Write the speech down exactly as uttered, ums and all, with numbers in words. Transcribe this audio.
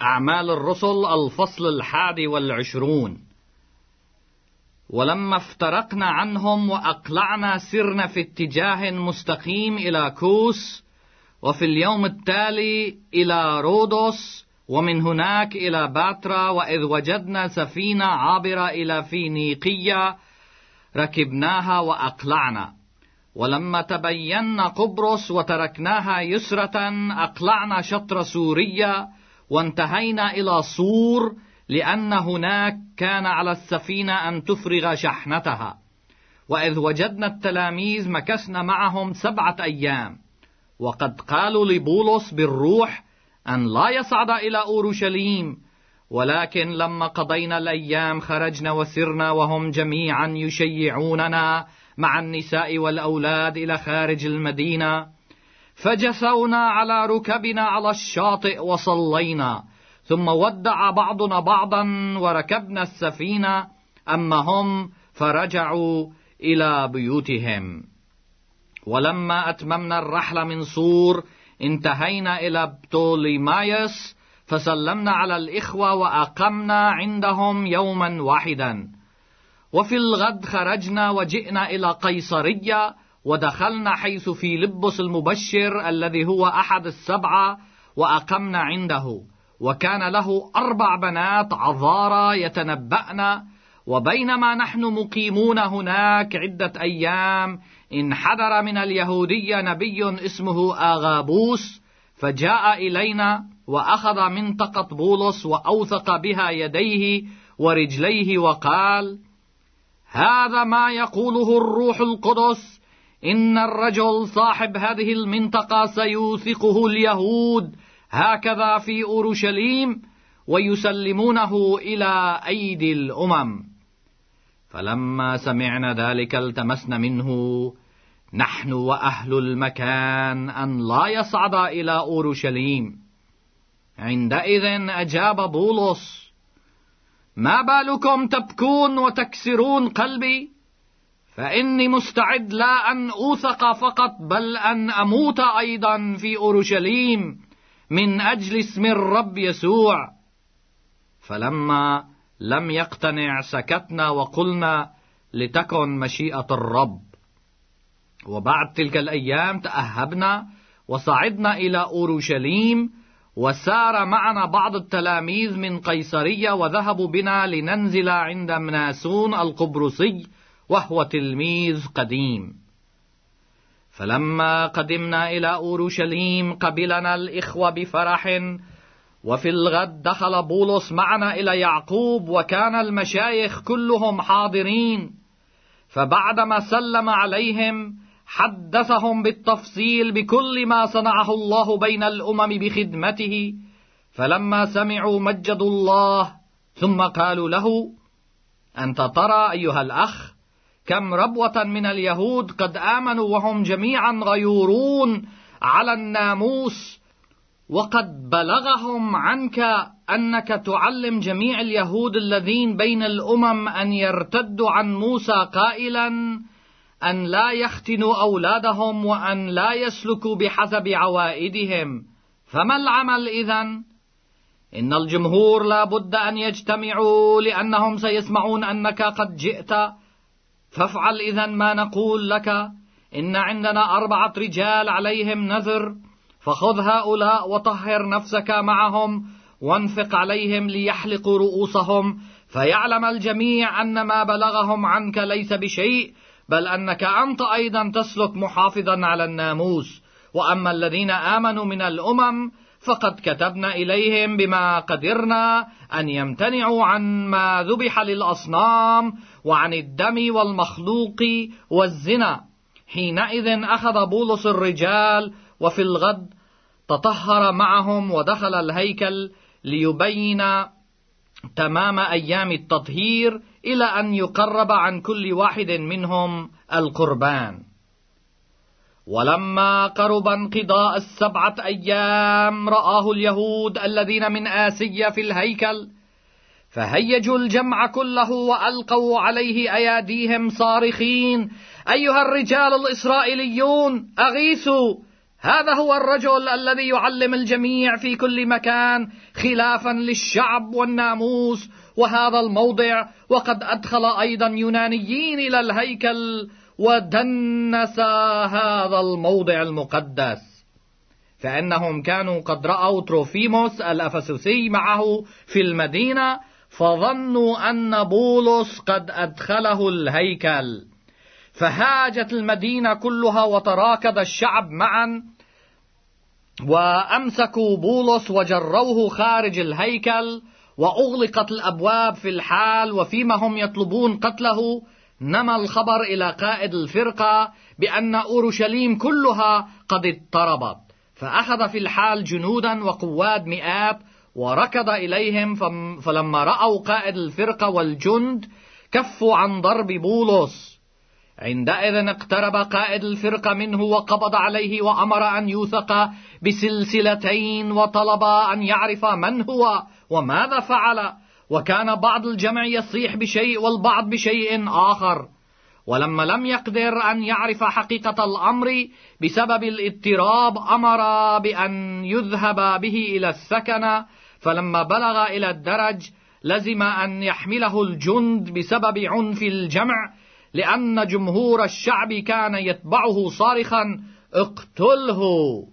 أعمال الرسل الفصل الحادي والعشرون. ولما افترقنا عنهم وأقلعنا سرنا في اتجاه مستقيم إلى كوس، وفي اليوم التالي إلى رودوس، ومن هناك إلى باترا، وإذ وجدنا سفينة عابرة إلى فينيقية ركبناها وأقلعنا. ولما تبينا قبرص وتركناها يسرة أقلعنا شطر سوريا وانتهينا إلى صور، لأن هناك كان على السفينة أن تفرغ شحنتها. وإذ وجدنا التلاميذ مكثنا معهم سبعة أيام، وقد قالوا لبولس بالروح أن لا يصعد إلى أورشليم. ولكن لما قضينا الأيام خرجنا وسرنا وهم جميعا يشيعوننا مع النساء والأولاد إلى خارج المدينة، فجثونا على ركبنا على الشاطئ وصلينا، ثم ودع بعضنا بعضا وركبنا السفينة، أما هم فرجعوا إلى بيوتهم. ولما أتممنا الرحلة من صور انتهينا إلى بطوليمايس، فسلمنا على الإخوة وأقمنا عندهم يوما واحدا. وفي الغد خرجنا وجئنا إلى قيصرية، ودخلنا حيث فيلبس المبشر الذي هو أحد السبعة، وأقمنا عنده. وكان له أربع بنات عذارى يتنبأن. وبينما نحن مقيمون هناك عدة أيام انحدر من اليهودية نبي اسمه آغابوس، فجاء إلينا وأخذ منطقة بولس وأوثق بها يديه ورجليه وقال: هذا ما يقوله الروح القدس، إن الرجل صاحب هذه المنطقة سيوثقه اليهود هكذا في أورشليم، ويسلمونه إلى أيدي الأمم. فلما سمعنا ذلك التمسنا منه نحن وأهل المكان أن لا يصعد إلى أورشليم. عندئذ أجاب بولس: ما بالكم تبكون وتكسرون قلبي؟ فإني مستعد لا أن أوثق فقط، بل أن أموت أيضا في أورشليم من أجل اسم الرب يسوع. فلما لم يقتنع سكتنا وقلنا: لتكن مشيئة الرب. وبعد تلك الأيام تأهبنا وصعدنا إلى أورشليم، وسار معنا بعض التلاميذ من قيصرية، وذهبوا بنا لننزل عند مناسون القبرصي، وهو تلميذ قديم. فلما قدمنا إلى أورشليم قبلنا الإخوة بفرح. وفي الغد دخل بولس معنا إلى يعقوب، وكان المشايخ كلهم حاضرين. فبعدما سلم عليهم حدثهم بالتفصيل بكل ما صنعه الله بين الأمم بخدمته. فلما سمعوا مجدوا الله، ثم قالوا له: أنت ترى أيها الأخ كم ربوة من اليهود قد آمنوا، وهم جميعا غيورون على الناموس، وقد بلغهم عنك أنك تعلم جميع اليهود الذين بين الأمم أن يرتدوا عن موسى، قائلا أن لا يختنوا أولادهم وأن لا يسلكوا بحسب عوائدهم. فما العمل إذن؟ إن الجمهور لا بد أن يجتمعوا، لأنهم سيسمعون أنك قد جئت. فافعل إذن ما نقول لك. إن عندنا أربعة رجال عليهم نذر، فخذ هؤلاء وطهر نفسك معهم، وانفق عليهم ليحلقوا رؤوسهم، فيعلم الجميع أن ما بلغهم عنك ليس بشيء، بل أنك أنت أيضا تسلك محافظا على الناموس. وأما الذين آمنوا من الأمم فقد كتبنا إليهم بما قدرنا أن يمتنعوا عن ما ذبح للأصنام، وعن الدم والمخلوق والزنا. حينئذ أخذ بولس الرجال، وفي الغد تطهر معهم ودخل الهيكل ليبين تمام أيام التطهير، إلى أن يقرب عن كل واحد منهم القربان. ولما قرب انقضاء السبعة أيام رآه اليهود الذين من آسيا في الهيكل، فهيجوا الجمع كله وألقوا عليه أياديهم صارخين: أيها الرجال الإسرائيليون أغيثوا، هذا هو الرجل الذي يعلم الجميع في كل مكان خلافا للشعب والناموس وهذا الموضع، وقد أدخل أيضا يونانيين إلى الهيكل ودنس هذا الموضع المقدس، فإنهم كانوا قد رأوا تروفيموس الأفسسي معه في المدينة، فظنوا أن بولس قد أدخله الهيكل، فهاجت المدينة كلها وتراكض الشعب معا وأمسكوا بولس وجروه خارج الهيكل، وأغلقت الأبواب في الحال. وفيما هم يطلبون قتله نما الخبر إلى قائد الفرقة بأن أورشليم كلها قد اضطربت، فأخذ في الحال جنودا وقواد مئات وركض إليهم، فلما رأوا قائد الفرقة والجند كفوا عن ضرب بولس. عندئذ اقترب قائد الفرقة منه وقبض عليه وأمر أن يوثق بسلسلتين، وطلب أن يعرف من هو وماذا فعل، وكان بعض الجمع يصيح بشيء والبعض بشيء آخر. ولما لم يقدر أن يعرف حقيقة الأمر بسبب الاضطراب أمر بأن يذهب به إلى السكنة، فلما بلغ إلى الدرج لزم أن يحمله الجند بسبب عنف الجمع، لأن جمهور الشعب كان يتبعه صارخا: اقتله.